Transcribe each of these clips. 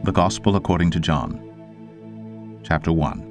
The Gospel according to John. Chapter 1.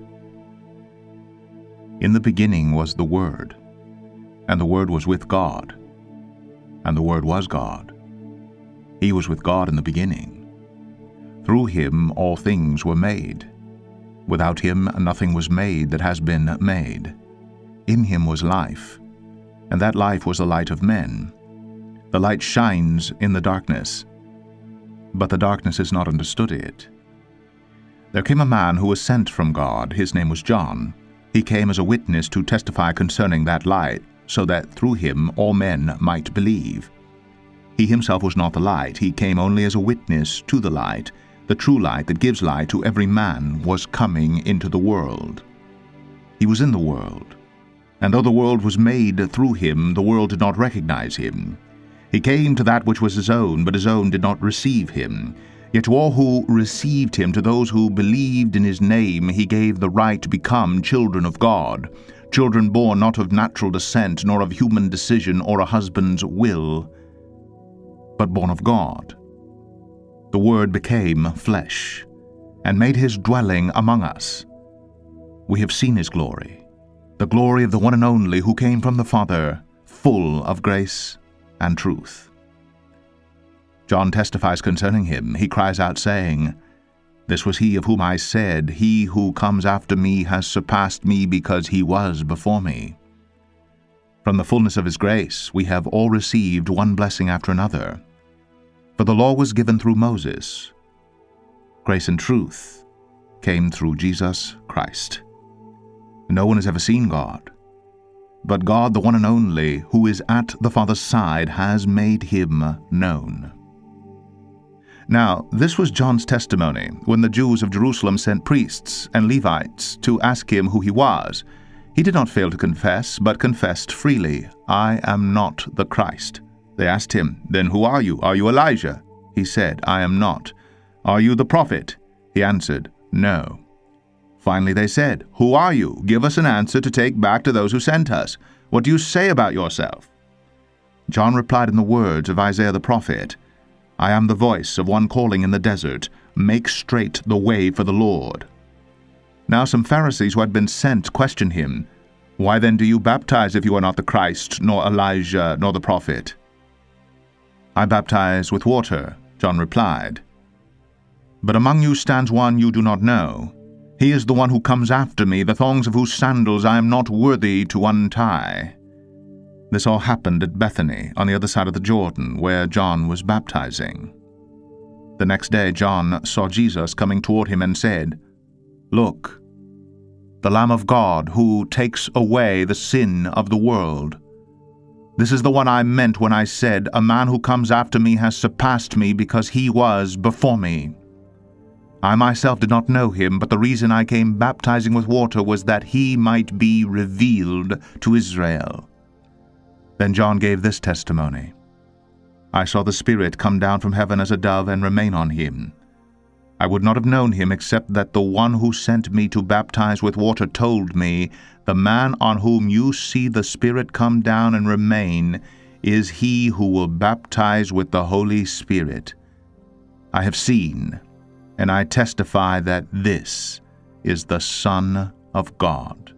In the beginning was the Word, and the Word was with God, and the Word was God. He was with God in the beginning. Through him all things were made. Without him nothing was made that has been made. In him was life, and that life was the light of men. The light shines in the darkness, but the darkness has not understood it. There came a man who was sent from God. His name was John. He came as a witness to testify concerning that light, so that through him all men might believe. He himself was not the light. He came only as a witness to the light. The true light that gives light to every man was coming into the world. He was in the world, and though the world was made through him, the world did not recognize him. He came to that which was his own, but his own did not receive him. Yet to all who received him, to those who believed in his name, he gave the right to become children of God, children born not of natural descent, nor of human decision or a husband's will, but born of God. The Word became flesh, and made his dwelling among us. We have seen his glory, the glory of the one and only who came from the Father, full of grace and truth. John testifies concerning him. He cries out, saying, "This was he of whom I said, He who comes after me has surpassed me, because he was before me." From the fullness of his grace we have all received one blessing after another. For the law was given through Moses. Grace and truth came through Jesus Christ. No one has ever seen God, but God, the one and only, who is at the Father's side, has made him known. Now, this was John's testimony when the Jews of Jerusalem sent priests and Levites to ask him who he was. He did not fail to confess, but confessed freely, "I am not the Christ." They asked him, "Then who are you? Are you Elijah?" He said, "I am not." "Are you the prophet?" He answered, "No." Finally they said, "Who are you? Give us an answer to take back to those who sent us. What do you say about yourself?" John replied in the words of Isaiah the prophet, "I am the voice of one calling in the desert, make straight the way for the Lord." Now some Pharisees who had been sent questioned him, "Why then do you baptize if you are not the Christ, nor Elijah, nor the prophet?" "I baptize with water," John replied. "But among you stands one you do not know. He is the one who comes after me, the thongs of whose sandals I am not worthy to untie." This all happened at Bethany, on the other side of the Jordan, where John was baptizing. The next day John saw Jesus coming toward him and said, "Look, the Lamb of God who takes away the sin of the world. This is the one I meant when I said, 'A man who comes after me has surpassed me, because he was before me.' I myself did not know him, but the reason I came baptizing with water was that he might be revealed to Israel." Then John gave this testimony, "I saw the Spirit come down from heaven as a dove and remain on him. I would not have known him except that the one who sent me to baptize with water told me, 'The man on whom you see the Spirit come down and remain is he who will baptize with the Holy Spirit.' I have seen, and I testify that this is the Son of God."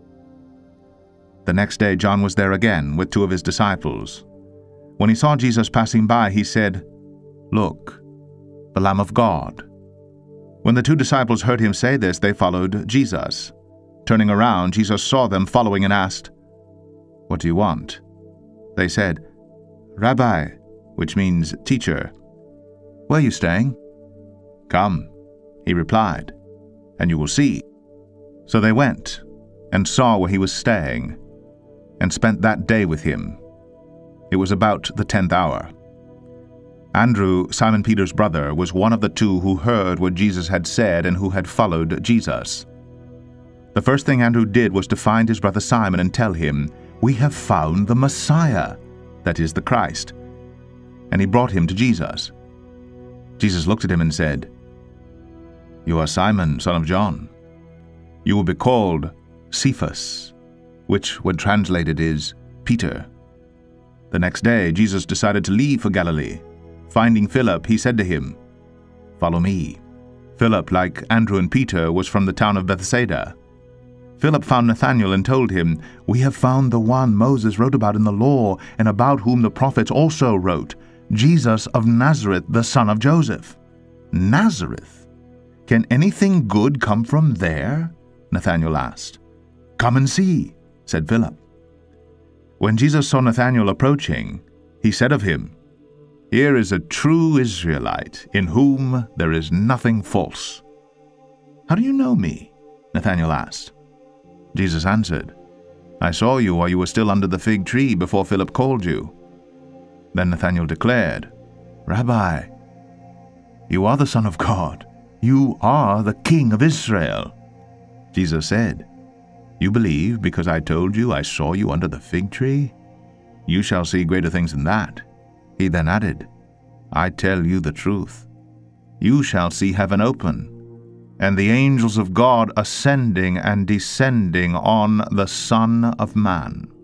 The next day John was there again with two of his disciples. When he saw Jesus passing by, he said, "Look, the Lamb of God." When the two disciples heard him say this, they followed Jesus. Turning around, Jesus saw them following and asked, "What do you want?" They said, "Rabbi," which means teacher, "where are you staying?" "Come," he replied, "and you will see." So they went and saw where he was staying, and spent that day with him. It was about the 10th hour. Andrew, Simon Peter's brother, was one of the two who heard what Jesus had said and who had followed Jesus. The first thing Andrew did was to find his brother Simon and tell him, "We have found the Messiah," that is, the Christ. And he brought him to Jesus. Jesus looked at him and said, "You are Simon, son of John. You will be called Cephas," which, when translated, is Peter. The next day, Jesus decided to leave for Galilee. Finding Philip, he said to him, "Follow me." Philip, like Andrew and Peter, was from the town of Bethsaida. Philip found Nathanael and told him, "We have found the one Moses wrote about in the law, and about whom the prophets also wrote, Jesus of Nazareth, the son of Joseph." "Nazareth? Can anything good come from there?" Nathanael asked. "Come and see," said Philip. When Jesus saw Nathanael approaching, he said of him, "Here is a true Israelite, in whom there is nothing false." "How do you know me?" Nathanael asked. Jesus answered, "I saw you while you were still under the fig tree before Philip called you." Then Nathanael declared, "Rabbi, you are the Son of God. You are the King of Israel." Jesus said, "You believe because I told you I saw you under the fig tree? You shall see greater things than that." He then added, "I tell you the truth. You shall see heaven open, and the angels of God ascending and descending on the Son of Man."